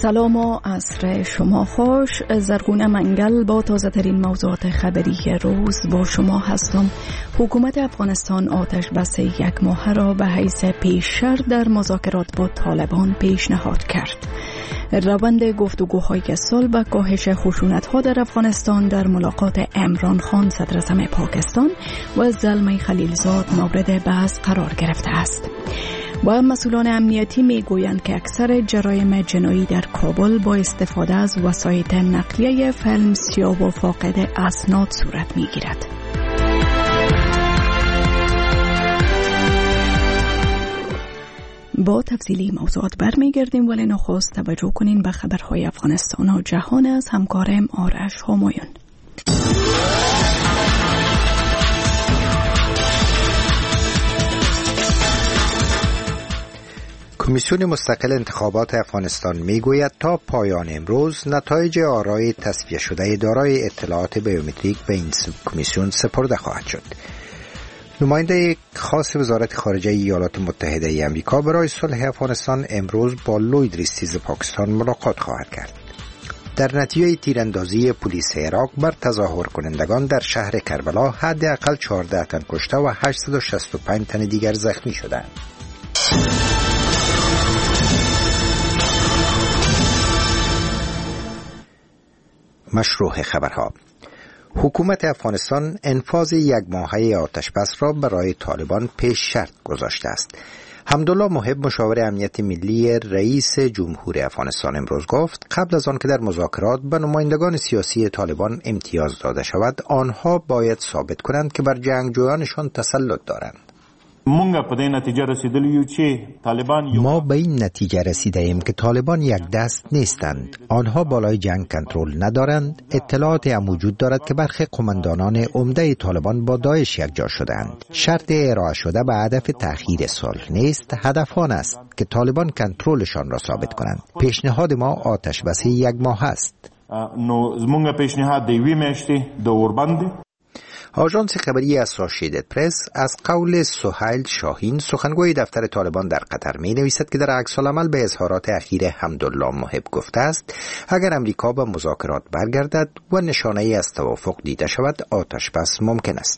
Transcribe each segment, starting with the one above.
سلام و عصر شما خوش. زرگونه منگل با تازه ترین موضوعات خبری روز با شما هستم. حکومت افغانستان آتش بس 1 ماهه را به حیث پیش‌شرط در مذاکرات با طالبان پیشنهاد کرد. روند گفتگوهای صلح و کاهش خشونت‌ها در افغانستان در ملاقات عمران خان صدر اعظم پاکستان و زلمه خلیلزاد مورد بحث قرار گرفته است. و مسئولان امنیتی میگویند که اکثر جرایم جنایی در کابل با استفاده از وسایط نقلیه فیلم سیاه و فاقد اسناد صورت میگیرد. با تفصیلی موضوعات برمیگردیم، ولی نخست توجه کنین به خبرهای افغانستان و جهان از همکارم آرش همایون. کمیسیون مستقل انتخابات افغانستان میگوید تا پایان امروز نتایج آرای تصفیه شده دارای اطلاعات بیومتریک به این کمیسیون سپرده خواهد شد. نماینده خاص وزارت خارجه ایالات متحده ای آمریکا برای صلح افغانستان امروز با لوید ریستیز پاکستان ملاقات خواهد کرد. در نتیجه تیراندازی پلیس عراق بر تظاهر کنندگان در شهر کربلا حداقل 14 تن کشته و 865 تن دیگر زخمی شدند. مشروع خبرها. حکومت افغانستان انفاذ 1 ماهه آتش بس را برای طالبان پیش شرط گذاشته است. حمدالله محب مشاور امنیت ملی رئیس جمهور افغانستان امروز گفت قبل از آن که در مذاکرات به نمایندگان سیاسی طالبان امتیاز داده شود، آنها باید ثابت کنند که بر جنگجویانشان تسلط دارند. ما به این نتیجه رسیده ایم که طالبان یک دست نیستند. آنها بالای جنگ کنترل ندارند. اطلاعات هم وجود دارد که برخی قماندانان عمده طالبان با داعش یکجا شدند. شرط ارائه شده به هدف تأخیر صلح نیست، هدف آن است که طالبان کنترلشان را ثابت کنند. پیشنهاد ما آتش بس 1 ماه است. آژانس خبری اسوسییتد پرس از قول سهیل شاهین سخنگوی دفتر طالبان در قطر می نویسد که در عکس‌العمل به اظهارات اخیر حمدالله محب گفته است اگر امریکا به مذاکرات برگردد و نشانه‌ای از توافق دیده شود آتش بس ممکن است.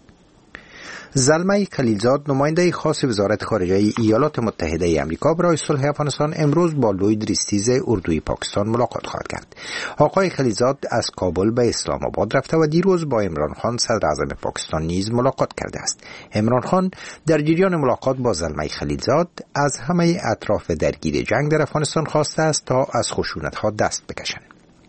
زلمه خلیلزاد نماینده خاص وزارت خارجه ایالات متحده ای آمریکا برای صلح افغانستان امروز با لوید ریستیز اردوی پاکستان ملاقات خواهد کرد. آقای خلیلزاد از کابل به اسلام آباد رفته و دیروز با عمران خان صدر اعظم پاکستان نیز ملاقات کرده است. عمران خان در جریان ملاقات با زلمه خلیلزاد از همه اطراف درگیر جنگ در افغانستان خواسته است تا از خشونت‌ها دست بکشند.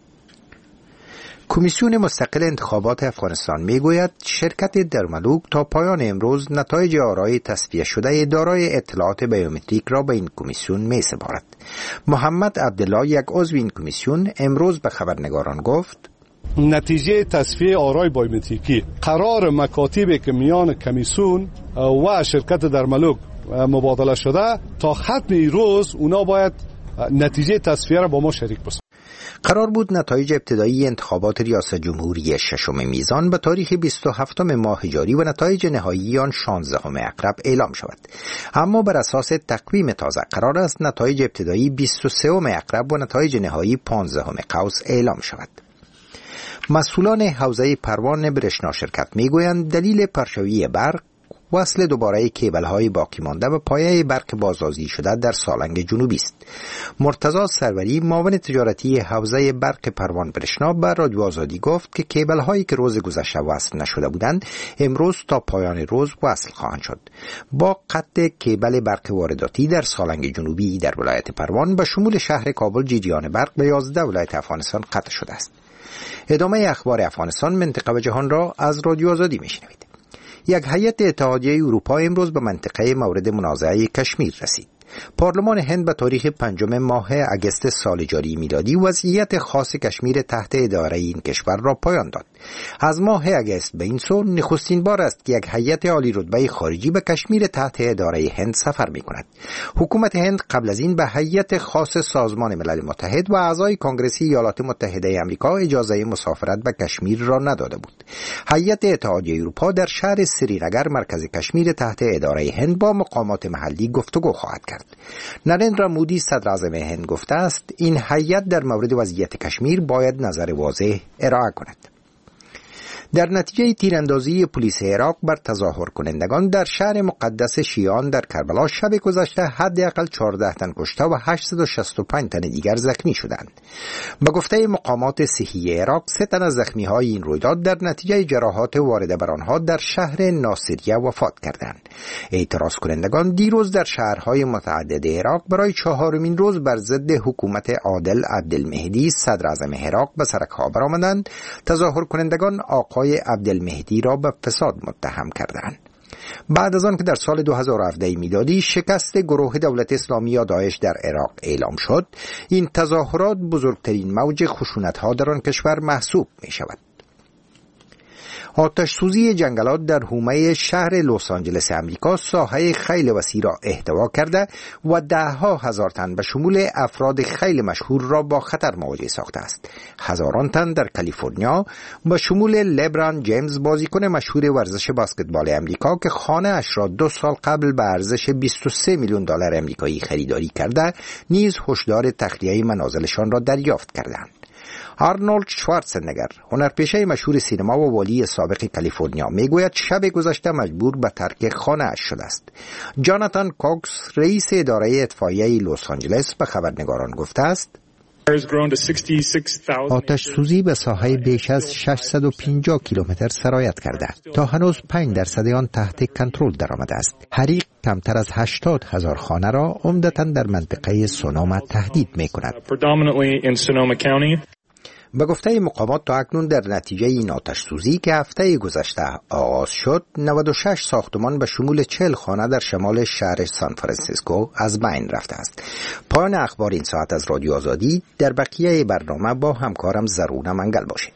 کمیسیون مستقل انتخابات افغانستان میگوید شرکت درملوک تا پایان امروز نتایج آرای تصفیه شده دارای اطلاعات بیومتریک را به این کمیسیون میسپارد. محمد عبدالله یک عضو این کمیسیون امروز به خبرنگاران گفت نتیجه تصفیه آرای بیومتریکی قرار مکاتبی که میان کمیسیون و شرکت درملوک مبادله شده تا ختم روز اونا باید نتیجه تصفیه را با ما شریک بسازند. قرار بود نتایج ابتدایی انتخابات ریاست جمهوری 6 میزان به تاریخ 27 ماه جاری و نتایج نهایی آن 16 عقرب اعلام شود. اما بر اساس تقویم تازه قرار است نتایج ابتدایی 23 عقرب و نتایج نهایی 15 قوس اعلام شود. مسئولان حوزه پروان برشنا شرکت میگویند دلیل پرشویی برق وصل دوباره کیبل‌های باقی مانده و پایه برق بازسازی شده در سالنگ جنوبی است. مرتضی سروری معاون تجارتی حوزه برق پروان برشنا به رادیو آزادی گفت که کیبل‌هایی که روز گذشته وصل نشده بودند امروز تا پایان روز وصل خواهند شد. با قطع کیبل برق وارداتی در سالنگ جنوبی در ولایت پروان به شمول شهر کابل جریان برق به 11 ولایت افغانستان قطع شده است. ادامه اخبار افغانستان، منطقه و جهان را از رادیو آزادی میشنوید. یک هیئت اتحادیه اروپا امروز به منطقه مورد منازعه کشمیر رسید. پارلمان هند به تاریخ 5 ماه اگست سال جاری میلادی وضعیت خاص کشمیر تحت اداره این کشور را پایان داد. از ماه اگست به این سو نخستین بار است که یک هیئت عالی رتبه خارجی به کشمیر تحت اداره هند سفر می‌کند. حکومت هند قبل از این به هیئت خاص سازمان ملل متحد و اعضای کنگره ایالات متحده آمریکا اجازه مسافرت به کشمیر را نداده بود. هیئت اتحادیه اروپا در شهر سرینگر مرکز کشمیر تحت اداره هند با مقامات محلی گفتگو خواهد کرد. کرد. نریندرا مودی صدر اعظم هند گفته است این هیئت در مورد وضعیت کشمیر باید نظر واضح ارائه کند. در نتیجه تیراندازی پلیس عراق بر تظاهر کنندگان در شهر مقدس شیعان در کربلا شب گذشته حداقل 14 تن کشته و 865 تن دیگر زخمی شدند. به گفته مقامات صحی عراق 3 تن از زخمی‌های این رویداد در نتیجه جراحات وارده بر آنها در شهر ناصریه وفات کردند. اعتراض کنندگان دیروز در شهرهای متعدد عراق برای 4مین روز بر ضد حکومت عادل عبدالمهدی صدر اعظم عراق به سرک‌ها برآمدند. تظاهر کنندگان آقای عبدالمهدی را به فساد متهم کردند. بعد از آن که در سال 2017 میلادی شکست گروه دولت اسلامی یا داعش در عراق اعلام شد، این تظاهرات بزرگترین موج خشونت‌ها در آن کشور محسوب می شود. آتش سوزی جنگلات در حومه شهر لس آنجلس امریکا ساحه خیلی وسیع را احتوا کرده و 10,000 تن به شمول افراد خیلی مشهور را با خطر مواجه ساخته است. هزاران تن در کالیفرنیا به شمول لبران جیمز بازیکن مشهور ورزش بسکتبال امریکا که خانه اش را 2 سال قبل به ارزش 23 میلیون دلار امریکایی خریداری کرده نیز هشدار تخلیه منازلشان را دریافت کردند. آرنولد شوارزنگر، هنرپیشه مشهور سینما و والی سابق کالیفرنیا، میگوید شب گذشته مجبور به ترک خانه اش شده است. جاناتان کوکس، رئیس اداره اطفائیه لس آنجلس، به خبرنگاران گفته است آتش سوزی به ساحه بیش از 650 کیلومتر سرایت کرده. تا هنوز 5% آن تحت کنترل درآمده است. حریق کمتر از 80,000 خانه را عمدتاً در منطقه سونوما تهدید می‌کند. به گفته مقامات تا اکنون در نتیجه این آتش سوزی که هفته گذشته آغاز شد 96 ساختمان به شمول 40 خانه در شمال شهر سان فرانسیسکو از بین رفته است. پایان اخبار این ساعت از رادیو آزادی. در بقیه برنامه با همکارم زرونه منگل باشید.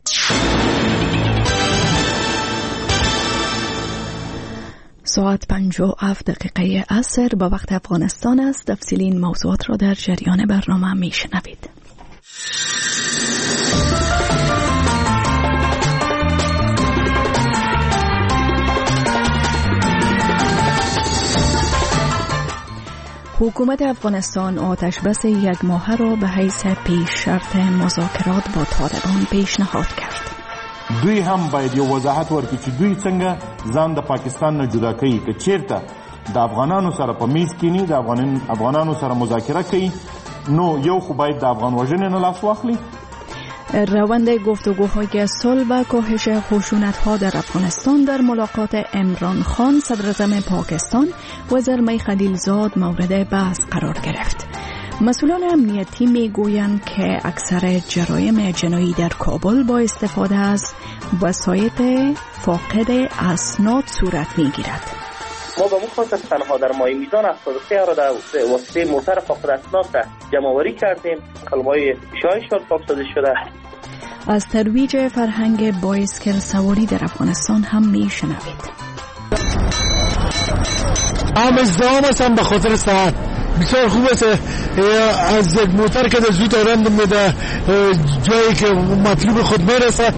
ساعت 57 دقیقه عصر با وقت افغانستان است. تفصیل این موضوعات را در جریان برنامه میشنوید. حکومت افغانستان آتش بس 1 ماهه را به حیث پیش شرط مذاکرات با طالبان پیشنهاد کرد. دوی هم باید یو وضاحت ورکړي چې دوی څنګه ځان د پاکستان نه جدا کوي، که چیرته د افغانانو سره په میز کینی د افغانانو سره مذاکره کوي نو یو خو باید د افغان وژنې نه لاس واخلي. روند گفتگوهای صلح و کاهش خشونت‌ها در افغانستان در ملاقات عمران خان صدراعظم پاکستان و زلمه خلیلزاد مورد بحث قرار گرفت. مسئولان امنیتی میگویند که اکثر جرایم جنایی در کابل با استفاده از وسایط فاقد اسناد صورت میگیرد. ما به مخاطب تنها در ماه میزان 73 را در واسطه موتر فاقد اسناد جمع‌آوری کردیم. کلمه‌های شایشات پاکسازی شده. از ترویج فرهنگ بایسکل سواری در افغانستان هم میشنوید. ازدحام هستم به خاطر ساعت بسیار خوب است. از یک موتر که در زود آرند میده جایی که مطلوب خود میرسه.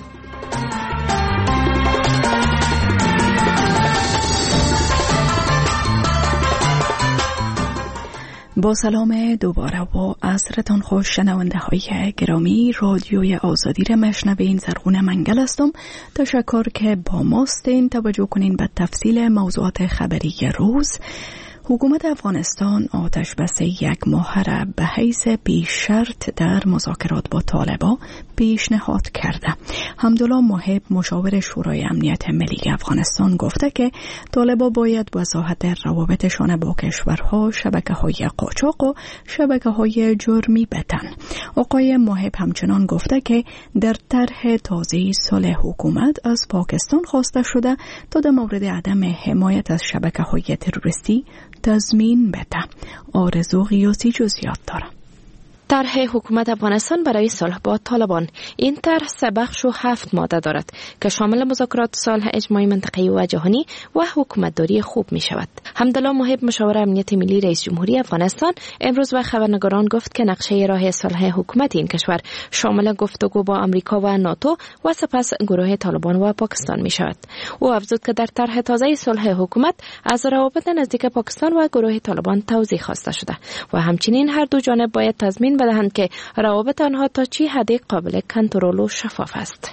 با سلام دوباره و عصرتان خوش شنونده های گرامی. رادیوی آزادی را میشنوین. زرغونه منگل هستم. تشکر که با ماستین. توجه کنین به تفصیل موضوعات خبری روز. حکومت افغانستان آتش بس 1 ماهه را به حیث پیش شرط در مذاکرات با طالبان پیشنهاد کرده. حمدالله محب مشاور شورای امنیت ملی افغانستان گفته که طالبان باید وضاحت روابطشان با کشورها، شبکه‌های قاچاق و شبکه‌های جرمی بدن. آقای محب همچنان گفته که در طرح تازه صلح حکومت از پاکستان خواسته شده تا در مورد عدم حمایت از شبکه‌های تروریستی تضمین بده. آرزو غیاسی جزئیات داره. طرح حکومت افغانستان برای صلح با طالبان. این طرح 3 بخش و 7 ماده دارد که شامل مذاکرات صلح اجماعی منطقه‌ای و جهانی و حکومتداری خوب می شود. حمدالله محب مشاور امنیت ملی رئیس جمهوری افغانستان امروز به خبرنگاران گفت که نقشه راه صلح حکومت این کشور شامل گفتگو با آمریکا و ناتو و سپس گروه طالبان و پاکستان می شود. او افزود که در طرح تازه صلح حکومت از روابط نزدیک پاکستان و گروه طالبان توضیح خواسته شده و همچنین هر دو جانب باید تضمین بدهند که روابط آنها تا چی حد قابل کنترل و شفاف است.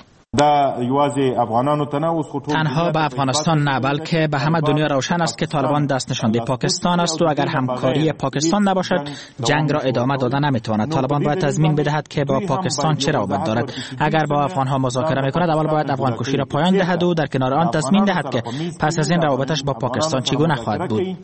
تنها به افغانستان نه بلکه به همه دنیا روشن است که طالبان دست نشانده پاکستان است و اگر همکاری پاکستان نباشد جنگ را ادامه دادن نمیتواند. طالبان باید تضمین بدهد که با پاکستان چه روابط دارد. اگر با افغانها مذاکره میکند اول باید افغان کشی را پایان دهد و در کنار آن تضمین دهد که پس از این روابطش با پاکستان چگونه خواهد بود.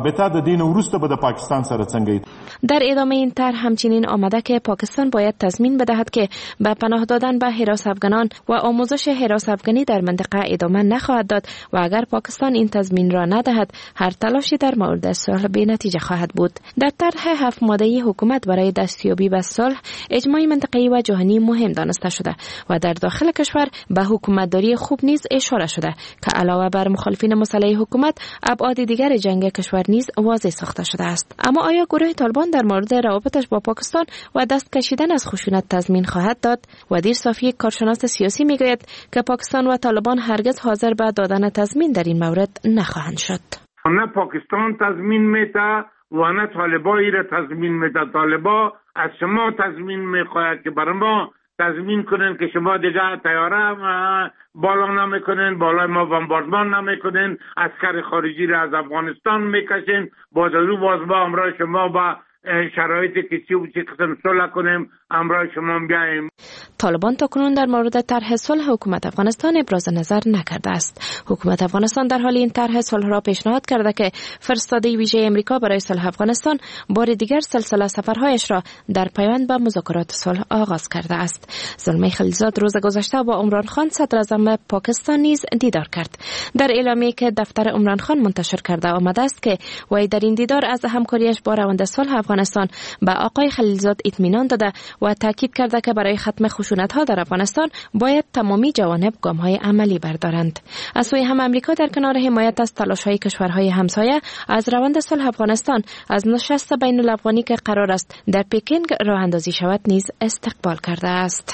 در ادامه این طرح همچنین آمده که پاکستان باید تضمین بدهد که به پناه دادن به حراس افغانان و آموزش حراس افغانی در منطقه ادامه نخواهد داد و اگر پاکستان این تضمین را ندهد هر تلاشی در مورد صلح بی نتیجه خواهد بود. در طرح 7 ماده‌ای حکومت برای دستیابی به صلح اجماعی منطقه‌ای و جهانی مهم دانسته شده و در داخل کشور به حکومتداری خوب نیز اشاره شده که علاوه بر مخالفین مسلح حکومت ابعاد دیگر جنگ کشور نیز واضح ساخته شده است. اما آیا گروه طالبان در مورد روابطش با پاکستان و دست کشیدن از خشونت تضمین خواهد داد؟ ودیر صافی کارشناس سیاسی میگوید که پاکستان و طالبان هرگز حاضر به دادن تضمین در این مورد نخواهند شد. نه پاکستان تضمین میده و نه طالبایی را تضمین میده. طالبا از شما تضمین میخواهد که برای ما تضمین کنن که شما دیگه طیاره بالا نمیکنین، بالای ما بمباردمان نمیکنین، عسکر خارجی را از افغانستان میکشین، باز با همراه شما با شرایطی که چی قسم صلح کنیم همراه شما بیاییم. طالبان تاکنون در مورد طرح صلح حکومت افغانستان ابراز نظر نکرده است. حکومت افغانستان در حال این طرح صلح را پیشنهاد کرده که فرستاده ویژه امریکا برای صلح افغانستان بار دیگر سلسله سفرهایش را در پیوند به مذاکرات صلح آغاز کرده است. زلمه خلیلزاد روز گذشته با عمران خان صدر اعظم پاکستان نیز دیدار کرد. در اعلامیه‌ای که دفتر عمران خان منتشر کرده آمده است که وی در این دیدار از همکاریش با روند صلح افغانستان به آقای خلیلزاد اطمینان داده و تاکید کرده که برای ختم خشونت‌ها در افغانستان باید تمامی جوانب گام‌های عملی بردارند. از سوی هم امریکا در کنار حمایت از تلاش‌های کشورهای همسایه از روند صلح افغانستان از نشست بین‌الافغانی که قرار است در پکین راه اندازی شود نیز استقبال کرده است.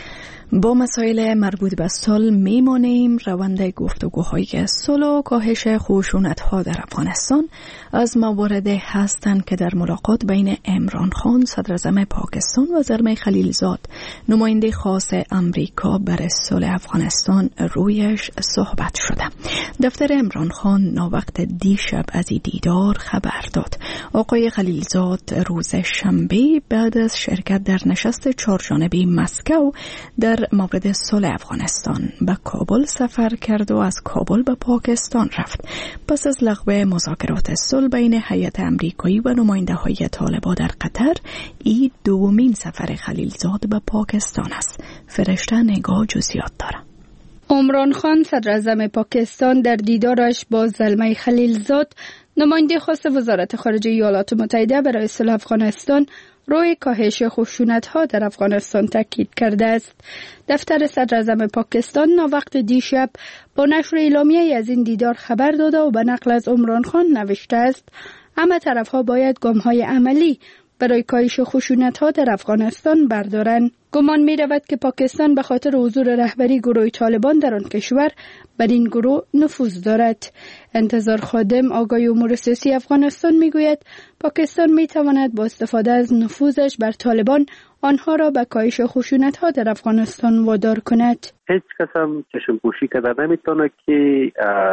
با مسائل مربوط به صلح میمانیم. روند گفتگوهای صلح و کاهش خشونت‌ها در افغانستان از مواردی هستند که در ملاقات بین عمران خان صدر اعظم پاکستان و زلمه خلیلزاد نماینده خاص امریکا برای صلح افغانستان رویش صحبت شده. دفتر عمران خان ناوقت دیشب از این دیدار خبر داد. آقای خلیلزاد روز شنبه بعد از شرکت در نشست 4 جانبه مسکو در مورد صلح افغانستان به کابل سفر کرد و از کابل به پاکستان رفت. پس از لغو مذاکرات صلح بین هیئت امریکایی و نماینده‌های طالبان در قطر، این دومین سفر خلیلزاد به پاکستان است. فرشته نگاه جزئیات داره. عمران خان صدر اعظم پاکستان در دیدارش با زلمه خلیلزاد نماینده خاص وزارت خارجه ایالات متحده برای صلح افغانستان روی کاهش خشونت‌ها در افغانستان تاکید کرده است. دفتر صدر اعظم پاکستان ناوقت دیشب با نشر اعلامیه‌ای از این دیدار خبر داده و به نقل از عمران خان نوشته است: همه طرف‌ها باید گام‌های عملی برای کاهش خشونت‌ها در افغانستان بردارند. گمان می‌رود که پاکستان به خاطر حضور رهبری گروه طالبان در آن کشور بر این گروه نفوذ دارد. انتظار خادم آقای امور سیاسی افغانستان میگوید پاکستان میتواند با استفاده از نفوذش بر طالبان آنها را به کاهش خشونت‌ها در افغانستان وادار کند. هیچ کس هم چشم پوشی کرده نمیتونه که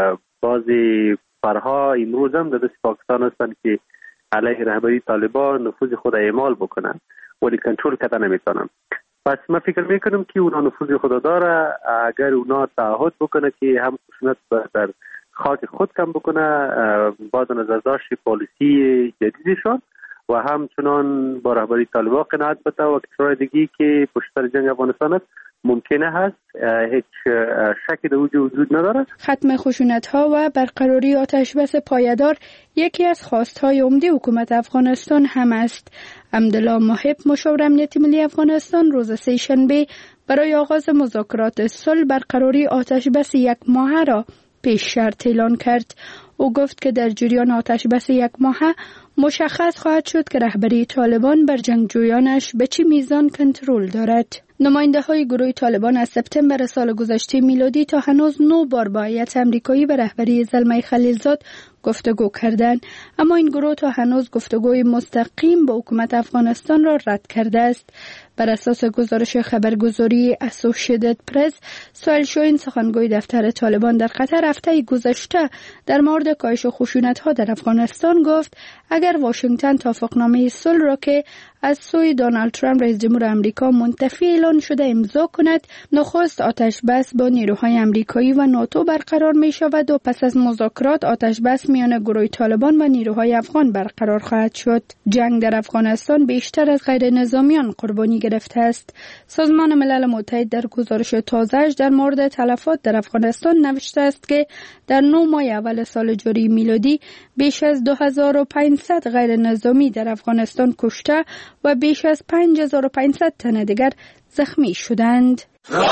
بعضی فرها امروز هم در دست پاکستان هستند که علیه رهبری طالبان نفوذ خود اعمال بکنن ولی کنترل کردن نمیتونن. پس من فکر میکنم که اونا نفوذ خود داره. اگر اونا تعهد بکنه که هم خشونت در خاک خود کم بکنه با نظر داشت پالیسی جدیدشون و همچنان با رهبری طالبان قناعت بده و کشورهای دیگه که پشت سر جنگ افغانستان است ممکنه هست. هیچ شکی در وجود نداره. ختم خشونت‌ها و برقراری آتشبس پایدار یکی از خواست‌های عمده حکومت افغانستان هم است. عبدالله محب مشاور امنیت ملی افغانستان روز سه‌شنبه برای آغاز مذاکرات صلح برقراری آتش بس 1 ماهه را پیش شرط اعلان کرد. او گفت که در جریان آتش بس 1 ماهه مشخص خواهد شد که رهبری طالبان بر جنگجویانش به چه میزان کنترل دارد. نماینده های گروه طالبان از سپتامبر سال گذشته میلادی تا هنوز 9 بار با هیئت امریکایی به رهبری زلمه خلیلزاد گفتگو کردند، اما این گروه تا هنوز گفتگوی مستقیم با حکومت افغانستان را رد کرده است. بر اساس گزارش خبرگزاری اسوسییتد پرس، سهیل شاهین سخنگوی دفتر طالبان در قطر هفته گذشته در مورد کاهش خشونت‌ها در افغانستان گفت اگر واشنگتن توافقنامه صلح را که از سوی دونالد ترامپ رئیس جمهور آمریکا منتفی اعلان شده امضا کند، نخست آتش بس با نیروهای آمریکایی و ناتو برقرار می شود و پس از مذاکرات آتش بس میان گروه طالبان و نیروهای افغان برقرار خواهد شد. جنگ در افغانستان بیشتر از غیر نظامیان قربانی گرفته است. سازمان ملل متحد در گزارش تازه‌اش در مورد تلفات در افغانستان نوشته است که در 9 ماه اول سال جاری میلادی بیش از 2500 غیر نظامی در افغانستان کشته و بیش از 5500 تن دیگر زخمی شدند.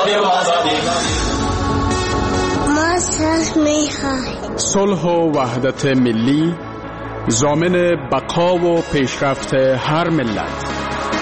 صلح و وحدت ملی ضامن بقا و پیشرفت هر ملت.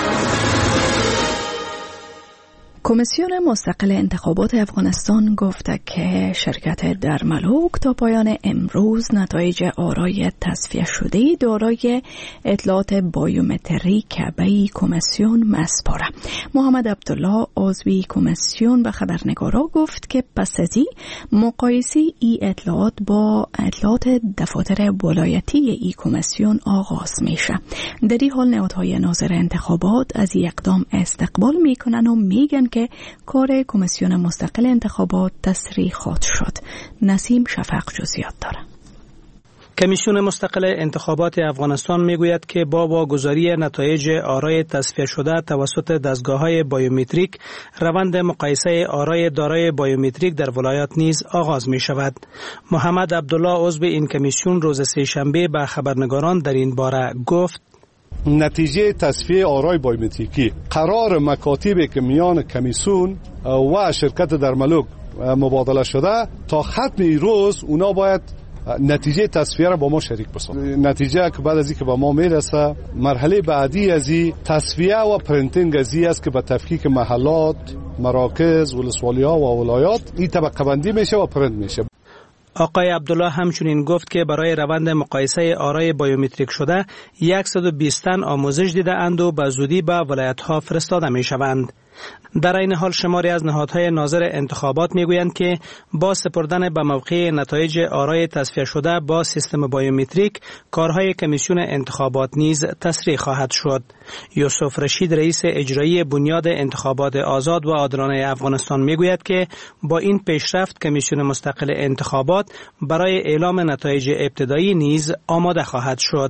کمیسیون مستقل انتخابات افغانستان گفته که شرکت درملوک تا پایان امروز نتایج آرای تصفیه شده دارای اطلاعات بایومتریک به کمیسیون مسپاره. محمد عبدالله عضو کمیسیون به خبرنگارا گفت که پس از مقایسه ای اطلاعات با اطلاعات دفاتر ولایتی ای کمیسیون آغاز میشه. در این حال نهادهای ناظر انتخابات از این اقدام استقبال میکنن و میگن که کار کمیسیون مستقل انتخابات تسریع خواهد شد. نسیم شفق جزئیات داره. کمیسیون مستقل انتخابات افغانستان میگوید که با واگذاری نتایج آرای تصفیه شده توسط دستگاه‌های بایومتریک، روند مقایسه آرای دارای بایومتریک در ولایات نیز آغاز می شود. محمد عبدالله عضو این کمیسیون روز سه‌شنبه به خبرنگاران در این باره گفت نتیجه تصفیه آرای بایومتریکی قرار مکاتبی که میان کمیسیون و شرکت درملوک مبادله شده تا ختم این روز اونا باید نتیجه تصفیه را با ما شریک بسازن. نتیجه که بعد از اینکه به ما میرسه، مرحله بعدی از این تصفیه و پرینتینگ از این است که به تفکیک محلات، مراکز، ولسوالی‌ها و ولایات این طبقه بندی میشه و پرینت میشه. آقای عبدالله همچنین گفت که برای روند مقایسه آرای بایومتریک شده 120 تن آموزش دیده اند و به زودی به ولایت‌ها فرستاده می شوند. در این حال شماری از نهادهای ناظر انتخابات میگویند که با سپردن به موقع نتایج آرای تصفیه شده با سیستم بایومتریک، کارهای کمیسیون انتخابات نیز تسریع خواهد شد. یوسف رشید رئیس اجرایی بنیاد انتخابات آزاد و عادلانه افغانستان میگوید که با این پیشرفت کمیسیون مستقل انتخابات برای اعلام نتایج ابتدایی نیز آماده خواهد شد.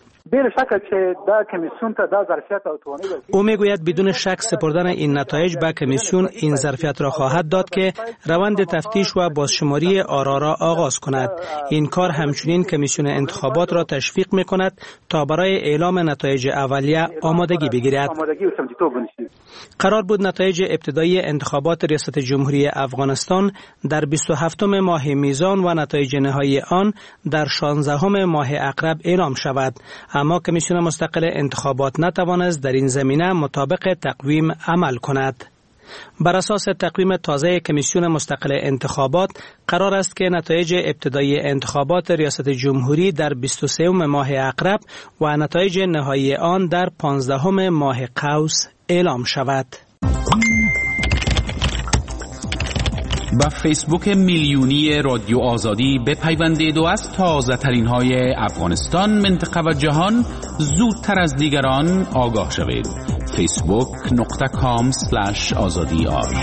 او میگوید بدون شک سپردن این نتایج به کمیسیون این ظرفیت را خواهد داد که روند تفتیش و بازشماری آرا را آغاز کند. این کار همچنین کمیسیون انتخابات را تشویق میکند تا برای اعلام نتایج اولیه آمادگی بگیرد. قرار بود نتایج ابتدایی انتخابات ریاست جمهوری افغانستان در 27 ماه میزان و نتایج نهایی آن در 16 ماه عقرب اعلام شود، اما کمیسیون مستقل انتخابات نتوانست در این زمینه مطابق تقویم عمل کند. بر اساس تقویم تازه کمیسیون مستقل انتخابات قرار است که نتایج ابتدایی انتخابات ریاست جمهوری در 23 ماه عقرب و نتایج نهایی آن در 15 ماه قوس اعلام شود. با فیسبوک میلیونی رادیو آزادی بپیوندید و از تازه ترین های افغانستان، منطقه و جهان زودتر از دیگران آگاه شوید. facebook.com/azadi.ir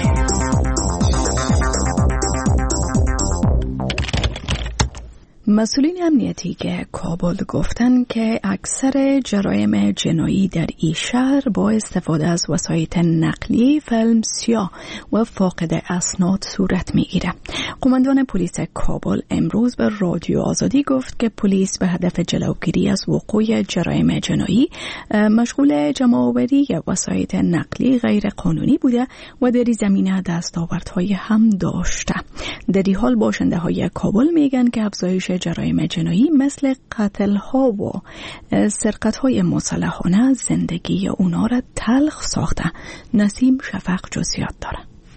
مسئولین امنیتی که کابل گفتند که اکثر جرایم جنایی در این شهر با استفاده از وسایط نقلیه فیلم سیاه و فاقد اسناد صورت میگیره. قماندان پلیس کابل امروز به رادیو آزادی گفت که پلیس به هدف جلوگیری از وقوع جرایم جنایی مشغول جمع‌آوری وسایط نقلی غیر قانونی بوده و در این زمینه دستاوردهای هم داشته. در این حال باشنده‌های کابل میگن که افزایش جرایم جنایی مثل قتل‌ها و سرقت‌های مسلحانه زندگی اونا را تلخ ساخته. نسیم شفق جزئیات داره.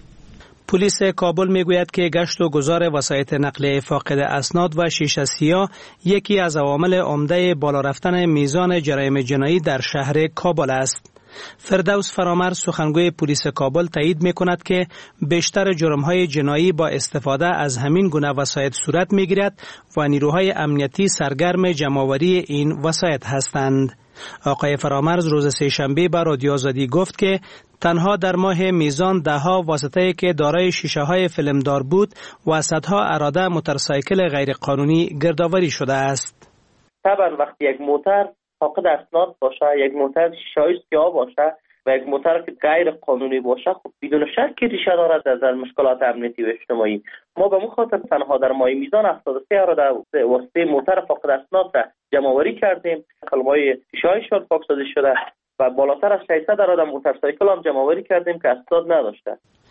پلیس کابل میگوید که گشت و گذار وسایط نقلیه فاقد اسناد و شیشه سیاه یکی از عوامل عمده بالا رفتن میزان جرایم جنایی در شهر کابل است. فردوس فرامرز سخنگوی پلیس کابل تایید می‌کند که بیشتر جرم‌های جنایی با استفاده از همین گونه وسایط صورت می‌گیرد و نیروهای امنیتی سرگرم جمع‌آوری این وسایط هستند. آقای فرامرز روز سه‌شنبه به رادیو آزادی گفت که تنها در ماه میزان ده‌ها واسطه‌ای که دارای شیشه‌های فیلمدار بود و صدها اراده موتورسایکل غیرقانونی گردآوری شده است. طبعا وقتی یک موتور فاقد اسناد باشه، یک موتور شیشه سیاه باشه و یک موتور که غیر قانونی باشه، خب بدون شک ریشه دارد از مشکلات امنیتی و اجتماعی. ما به خاطر تنها در ماه میزان 73 اراده واسطه موتور فاقد اسناد را جمع‌آوری کردیم. کلمه‌های شیشه‌شان پاکسازی شده و بالاتر از 600 اراده موتورسایکل هم جمع‌آوری کردیم که اسناد نداشته.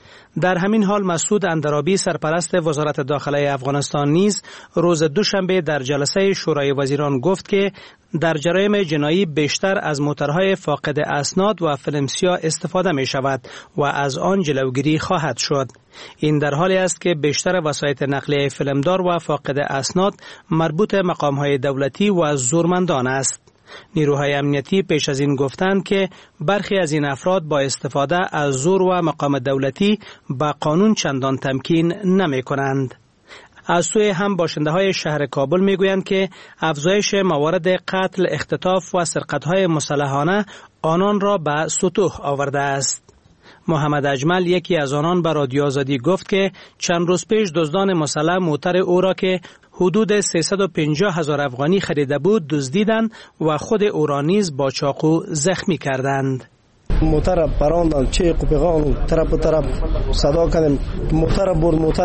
در همین حال مسعود اندرابی سرپرست وزارت داخله افغانستان نیز روز دوشنبه در جلسه شورای وزیران گفت که در جرایم جنایی بیشتر از موتورهای فاقد اسناد و فیلم سیاه استفاده می شود و از آن جلوگیری خواهد شد. این در حالی است که بیشتر وسایط نقلیه فیلمدار و فاقد اسناد مربوط مقامهای دولتی و زورمندان است. نیروهای امنیتی پیش از این گفتند که برخی از این افراد با استفاده از زور و مقام دولتی به قانون چندان تمکین نمی کنند. از سوی هم باشنده‌های شهر کابل میگویند که افزایش موارد قتل، اختطاف و سرقت‌های مسلحانه آنان را به سطوح آورده است. محمد اجمل یکی از آنان به رادیو آزادی گفت که چند روز پیش دزدان مسلح موتر او را که حدود 350,000 افغانی خریده بود دزدیدند و خود او را نیز با چاقو زخمی کردند. موتر پراندن چه قپیغان طرف و طرف صدا کردیم موتر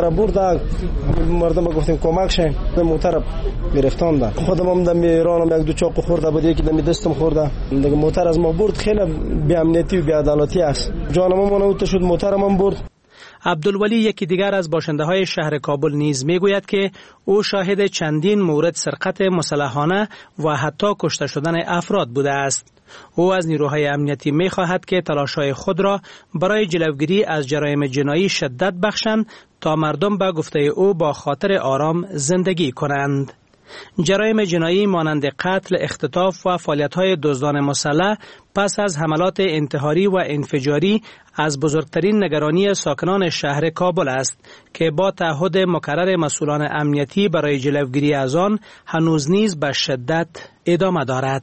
برد مردم گفتیم کمک شین موتر گرفتاندن. خودم هم دم ایرانم یک دو چاقو خورده بود، یکی دم دستم خورده. دیگه موتر از ما برد. خیلی بی امنیتی و بی عدالتی است. جانم من اوت شد، موترم هم برد. عبدالولی یکی دیگر از باشنده‌های شهر کابل نیز میگوید که او شاهد چندین مورد سرقت مسلحانه و حتی کشته شدن افراد بوده است. او از نیروهای امنیتی می‌خواهد که تلاش‌های خود را برای جلوگیری از جرایم جنایی شدت بخشند تا مردم به گفته او با خاطر آرام زندگی کنند. جرایم جنایی مانند قتل، اختطاف و فعالیت‌های دزدان مسلح پس از حملات انتحاری و انفجاری از بزرگترین نگرانی ساکنان شهر کابل است که با تعهد مکرر مسئولان امنیتی برای جلوگیری از آن هنوز نیز به شدت ادامه دارد.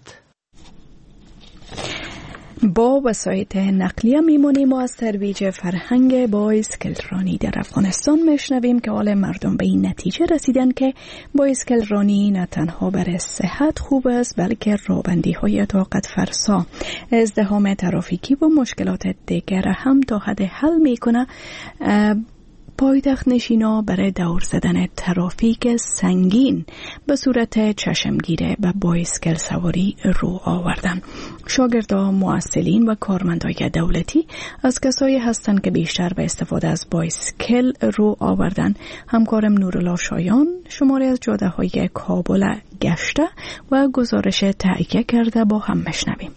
با وسایط نقلیه میمونیم و از ترویج فرهنگ بایسکلرانی در افغانستان میشنویم که حال مردم به این نتیجه رسیدن که بایسکلرانی نه تنها برای صحت خوب است بلکه رابندی های طاقت فرسا، ازدحام ترافیکی و مشکلات دیگر هم تا حد حل میکنه. پایتخت نشینا برای دور زدن ترافیک سنگین به صورت چشمگیره به بایسکل سواری رو آوردن. شاگردان، معسلین و کارمندای دولتی از کسایی هستند که بیشتر به استفاده از بایسکل رو آوردن. همکارم نورالله شایان شماری از جاده‌های کابل گشته و گزارش تهیه کرده، با هم مشنویم.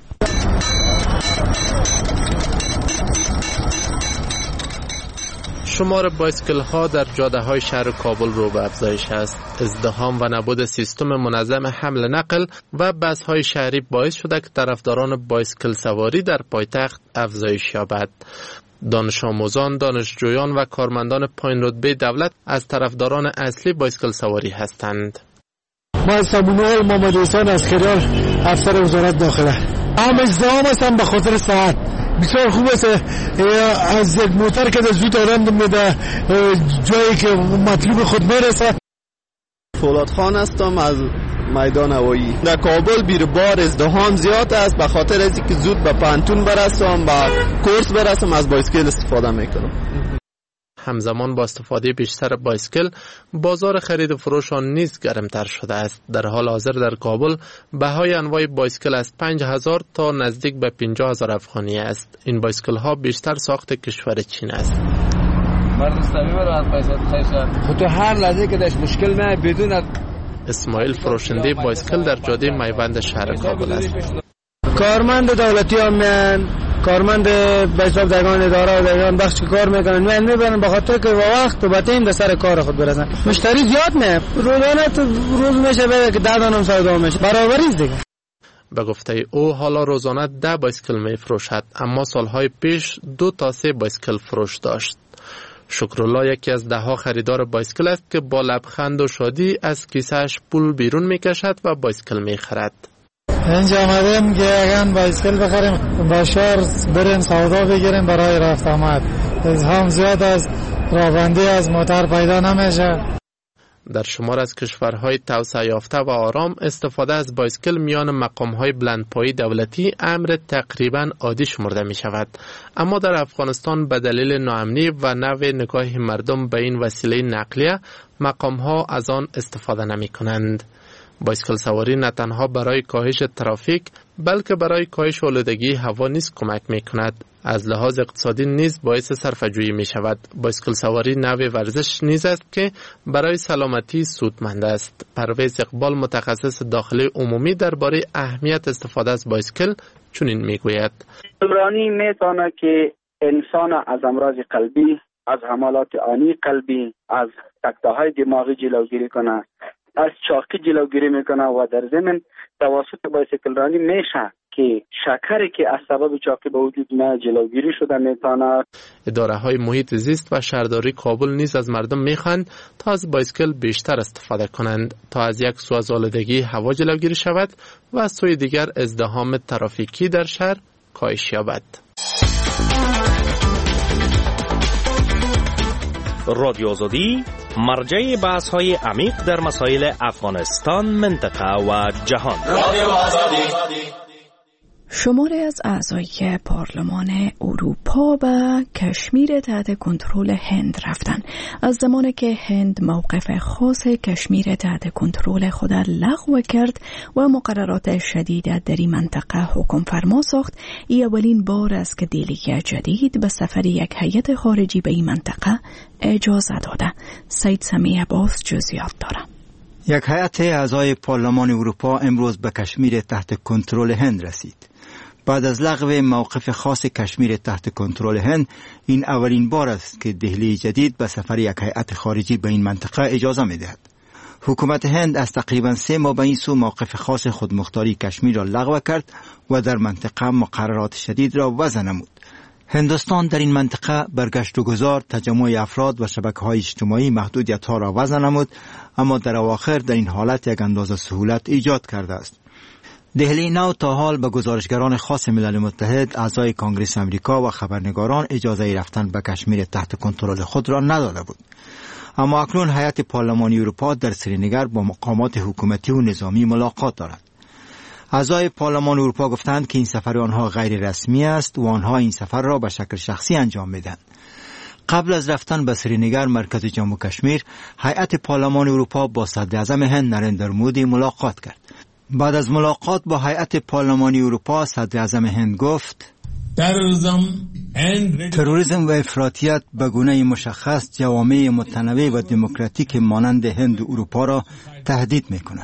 شمار بایسکل ها در جاده های شهر کابل رو به افزایش است. ازدحام و نبود سیستم منظم حمل نقل و بس های شهری باعث شده که طرفداران بایسکل سواری در پایتخت افزایش یابد. دانش آموزان، دانشجویان و کارمندان پایین رتبه دولت از طرفداران اصلی بایسکل سواری هستند. ما سبونال محمد حسین از خیرال، افسر وزارت داخله. هم ازدحام هستم به خاطر ساعت. بسیار خوب است از یک موتر که زود آدم میده جایی که مطلوب خود میرسه. فولاد خان هستم از میدان هوایی. در کابل بیربار ازدحام زیاد است، به خاطر از اینکه زود به پانتون برسم و کورس برسم از بایسکل استفاده میکنم. همزمان با استفاده بیشتر بایسکل، بازار خرید و فروش آن نیز گرمتر شده است. در حال حاضر در کابل بهای انواع بایسکل از 5000 تا نزدیک به 50000 افغانی است. این بایسکل ها بیشتر ساخت کشور چین است. تو هر لحظه که داشت مشکل نه بدون. اسماعیل فروشنده بایسکل در جاده میوند شهر کابل است. کارمند دولتی هم میان، کارمند به حساب درگان اداره و درگان بخش که کار میکنن میان میبرن به خاطر که وقت و تیم به سر کار خود برسن. مشتری زیاد نه، روزانه روز میشه بده که 10 دانم سودا میشه، برابری است دیگه. به گفته او حالا روزانه 10 بایسکل میفروشد، اما سالهای پیش 2 تا 3 بایسکل فروش داشت. شکرالله یکی از 10 خریدار بایسکل است که با لبخند و شادی از کیسه‌اش پول بیرون میکشد و بایسکل میخرد. اینجا آمدیم که اگر بایسکل بخریم با شهر بریم سودا بگیریم برای رفت آمد. ازدحام زیاد از رابندی از موتر پیدا نمیشه. در شمار از کشورهای توسعه یافته و آرام استفاده از بایسکل میان مقامهای بلندپایه دولتی امر تقریبا عادی شمرده می شود. اما در افغانستان به دلیل ناامنی و نوع نگاه مردم به این وسیله نقلیه مقامها از آن استفاده نمی کنند. بایسکل سواری نه تنها برای کاهش ترافیک بلکه برای کاهش آلودگی هوا نیز کمک می کند. از لحاظ اقتصادی نیز باعث صرفه‌جویی می شود. بایسکل سواری نوع ورزش نیز است که برای سلامتی سودمند است. پرویز اقبال متخصص داخلی عمومی درباره اهمیت استفاده از بایسکل چنین می گوید. عمرانی می تواند که انسان از امراض قلبی، از حملات آنی قلبی، از تک‌های دماغی جلوگیری کند، از چاقی جلوگیری میکنه و در ضمن توسط بایسکل رانی میشه که شکری که از سبب چاقی به وجود میاد جلوگیری شده میتونه. اداره های محیط زیست و شهرداری کابل نیز از مردم میخواهند تا از بایسکل بیشتر استفاده کنند تا از یک سو از آلودگی هوا جلوگیری شود و از سوی دیگر ازدحام ترافیکی در شهر کاهش یابد. رادیو آزادی مرجع بحث‌های عمیق در مسائل افغانستان، منطقه و جهان. رادیو آزادی. شماری از اعضای پارلمان اروپا به کشمیر تحت کنترل هند رفتن. از زمانی که هند موقف خاص کشمیر تحت کنترل خود لغو کرد و مقررات شدید در این منطقه حکم فرما ساخت، این اولین بار است که دلیگه جدید به سفر یک هیئت خارجی به این منطقه اجازه داده. سید سمیع عباس جزئیات دارد. یک هیئت اعضای پارلمان اروپا امروز به کشمیر تحت کنترل هند رسید. بعد از لغو موقف خاص کشمیر تحت کنترل هند، این اولین بار است که دهلی جدید به سفر یک هیئت خارجی به این منطقه اجازه می‌دهد. حکومت هند از تقریباً 3 ماه به این سو موقف خاص خودمختاری کشمیر را لغو کرد و در منطقه مقررات شدید را وضع نمود. هندوستان در این منطقه برگشت و گذار، تجمع افراد و شبکه‌های اجتماعی محدودیت‌ها را وضع نمود، اما در اواخر در این حالت یک اندازه سهولت ایجاد کرده است. دهلی نو تا حال به گزارشگران خاص ملل متحد، اعضای کانگریس امریکا و خبرنگاران اجازه رفتن به کشمیر تحت کنترل خود را نداده بود. اما اکنون هیئت پارلمانی اروپا در سرینگر با مقامات حکومتی و نظامی ملاقات دارد. اعضای پارلمان اروپا گفتند که این سفر آنها غیر رسمی است و آنها این سفر را به شکل شخصی انجام میدهند. قبل از رفتن به سرینگر، مرکز جموں کشمیر، هیئت پارلمان اروپا با صدر اعظم هند نریندر مودی ملاقات کرد. بعد از ملاقات با هیئت پارلمانی اروپا، صدر اعظم هند گفت: تروریسم و افراطیت به گونه مشخص جوامع متنوع و دموکراتیک مانند هند و اروپا را تهدید می‌کند.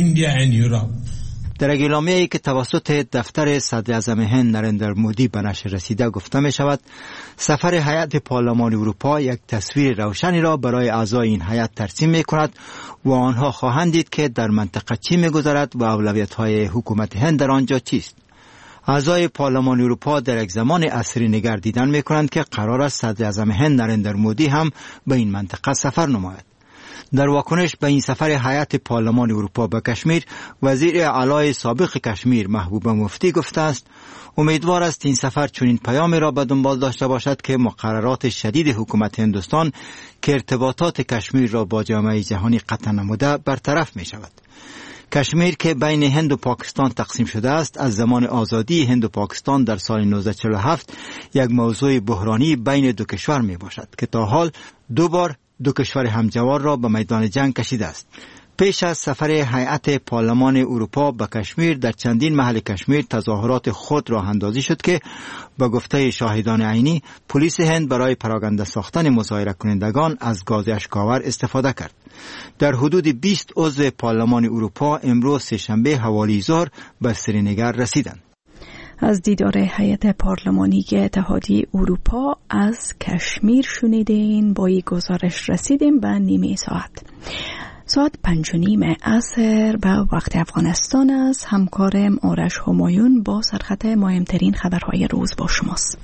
در اعلامیه‌ای که توسط دفتر صدر اعظم هند نریندر مودی به نشر رسیده گفته می شود سفر هیئت پارلمان اروپا یک تصویر روشنی را برای اعضای این هیئت ترسیم می کند و آنها خواهند دید که در منطقه چی می گذرد و اولویت‌های حکومت هند در آنجا چیست. اعضای پارلمان اروپا در یک زمان عصری نگر دیدن می کنند که قرار است صدر اعظم هند نریندر مودی هم به این منطقه سفر نماید. در واکنش به این سفر هیئت پارلمان اروپا به کشمیر، وزیر اعلی سابق کشمیر محبوب مفتی گفته است امیدوار است این سفر چنین پیامی را به دنبال داشته باشد که مقررات شدید حکومت هندوستان که ارتباطات کشمیر را با جامعه جهانی قطع نموده برطرف می شود. کشمیر که بین هند و پاکستان تقسیم شده است، از زمان آزادی هند و پاکستان در سال 1947 یک موضوع بحرانی بین دو کشور می باشد که تا حال 2 بار دو کشور همجوار را به میدان جنگ کشیده است. پیش از سفر هیئت پارلمان اروپا به کشمیر، در چندین محل کشمیر تظاهرات خود راه اندازی شد که با گفته شاهدان عینی پلیس هند برای پراکنده ساختن مظاهره کنندگان از گاز اشک‌آور استفاده کرد. در حدود 20 عضو پارلمان اروپا امروز سه‌شنبه حوالی ظهر به سرینگر رسیدند. از دیدار هیئت پارلمانی اتحادیه اروپا از کشمیر شنیدین. با این گزارش رسیدیم به نیمه ساعت 5:30 عصر به وقت افغانستان است. همکارم آرش همایون با سرخط مهمترین خبرهای روز با شماست.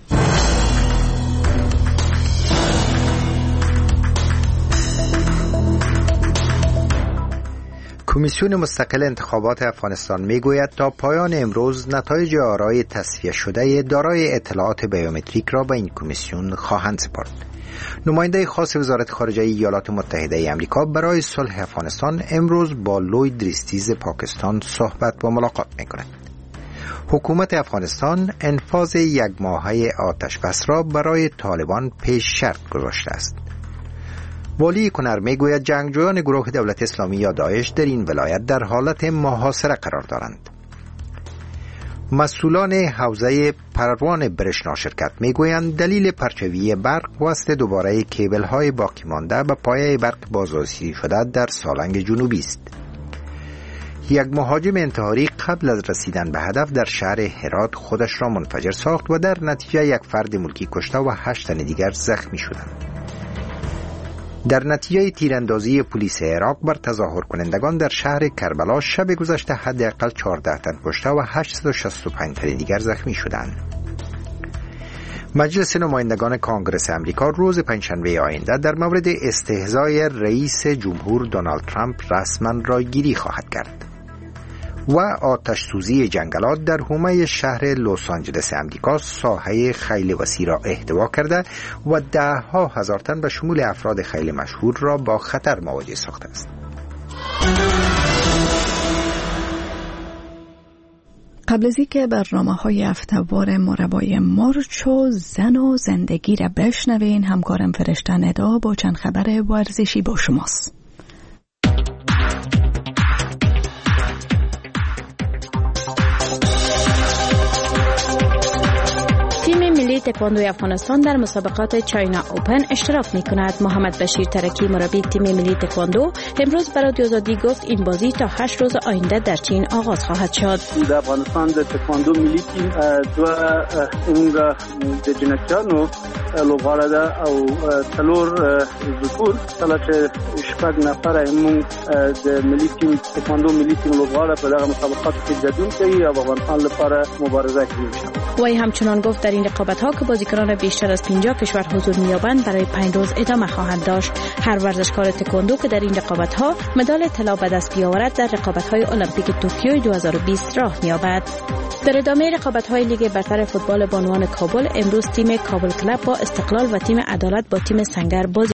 کمیسیون مستقل انتخابات افغانستان میگوید تا پایان امروز نتایج آرای تصفیه شده دارای اطلاعات بیومتریک را به این کمیسیون خواهند سپرد. نماینده خاص وزارت خارجه ایالات متحده آمریکا برای صلح افغانستان امروز با لوید دریستیز پاکستان صحبت و ملاقات می‌کند. حکومت افغانستان انفاذ 1 ماهه آتش بس را برای طالبان پیش شرط گذاشته است. والی کنر میگوید جنگجویان گروه دولت اسلامی یا داعش در این ولایت در حالت محاصره قرار دارند. مسئولان حوزه پروان برشنا شرکت میگویند دلیل پرچوی برق وصل دوباره کیبل های باقی مانده به پایه برق بازرسی شده در سالنگ جنوبی است. یک مهاجم انتحاری قبل از رسیدن به هدف در شهر هرات خودش را منفجر ساخت و در نتیجه 1 فرد ملکی کشته و 8 تن دیگر زخمی شدند. در نتیجه تیراندازی پلیس عراق بر تظاهر کنندگان در شهر کربلا شب گذشته حداقل 14 تن کشته و 865 تن دیگر زخمی شدند. مجلس نمایندگان کانگرس امریکا روز پنجشنبه آینده در مورد استهزای رئیس جمهور دونالد ترامپ رسما رایگیری خواهد کرد و آتش سوزی جنگلات در حومه شهر لس آنجلس امریکا ساحه خیلی وسیع را احتوا کرده و 10,000 تن به شمول افراد خیلی مشهور را با خطر مواجه ساخته است. قبل از اینکه برنامه‌های هفته‌وار مربای مارچ و زن و زندگی را بشنوین، همکارم فرشته ندا با چند خبر ورزشی با شماست. ملی تکواندوی افغانستان در مسابقات چاینا اوپن اشتراک می‌کند. محمد بشیر ترکی مربی تیم ملی تکواندو امروز برای رادیو آزادی گفت این بازی تا 8 روز آینده در چین آغاز خواهد شد. در افغانستان د تکواندو ملی تیم دو اونگا د جنچانو لوبغاړه ده او څلور ذکور کله شپږ نفر موږ د ملی تیم تکواندو ملی تیم لوبغاړه په دغه مسابقاتو کې ګډون کوي او افغانستان لپاره مبارزه کوي. وی همچنان گفت در این رقابت‌ها که بازیکنان بیشتر از 50 کشور حضور می‌یابند برای 5 روز ادامه خواهند داشت. هر ورزشکار تکواندو که در این رقابت‌ها مدال طلا به دست بیاورد در رقابت‌های المپیک توکیو 2020 راه می‌یابد. در ادامه رقابت‌های لیگ برتر فوتبال بانوان کابل امروز تیم کابل کلاب با استقلال و تیم عدالت با تیم سنگر بازی